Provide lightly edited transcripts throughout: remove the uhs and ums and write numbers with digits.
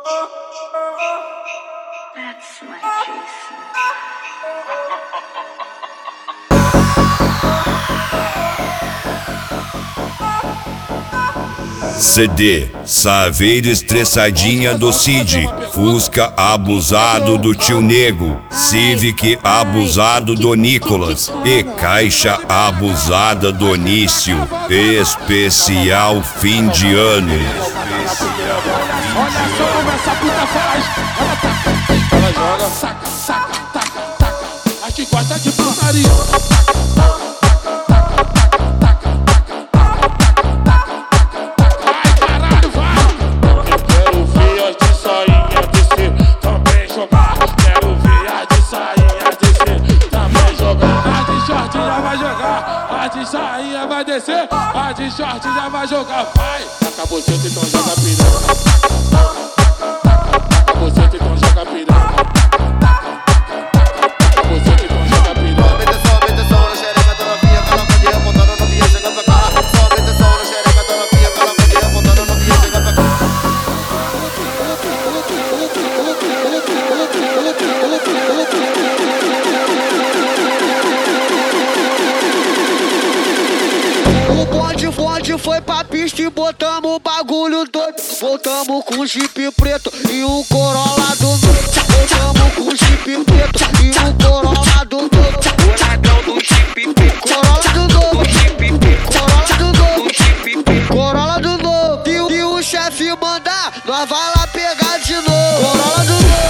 That's my Jason. CD Saveira Estressadinha do Cid, Fusca abusado do Tio Nego, Civic abusado do Nicolas e Caixa abusada do Nício. Especial fim de ano. Olha só como essa puta faz. Ela joga, saca, saca, taca, taca. As que gosta de putaria. A de sainha vai descer, a de short já vai jogar. Vai, taca você, então joga piranha. Taca você, então joga piranha. Taca você, então joga piranha. Sobe som na xereca da novinha, coloca de remontando a novinha, chega pra cá. Sobe som na xereca da novinha, coloca de remontando a novinha, chega pra cá. O bonde foi pra pista e botamos o bagulho doido. Voltamos com um Jeep preto e um Corolla do novo. Voltamos com um Jeep preto e um Corolla do novo. Coradão do Jeep preto, Corolla do novo. Corolla do novo, Corolla do novo. E o chefe mandar, nós vai lá pegar de novo. Corolla do novo.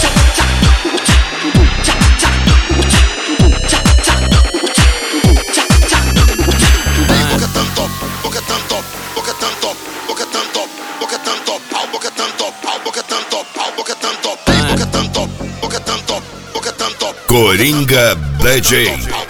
Coringa DJ.